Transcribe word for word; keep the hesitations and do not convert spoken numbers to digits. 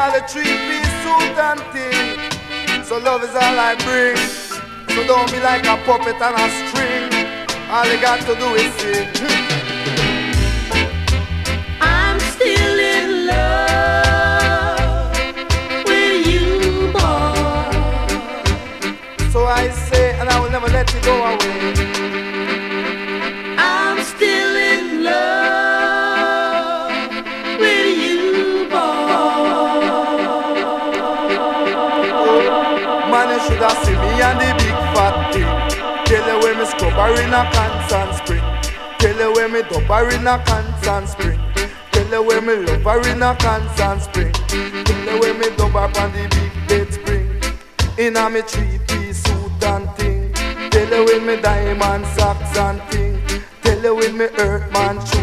all the three-piece suit and thing. So love is all I bring. So don't be like a puppet on a string. All you got to do is sing. I'm still in love with you, boy. So I say, and I will never let you go away. I'm still in love with you, boy. Man, you should have seen me and the big fat thing. Tell you when me scrubber in a constant spring. Tell you when me dubber in a constant spring. Tell you when me lover in a constant spring. Tell you when me dubber on the big bed spring. In a me three-piece suit and thing. Tell you when me diamond socks and thing. Tell you when me earth man shoe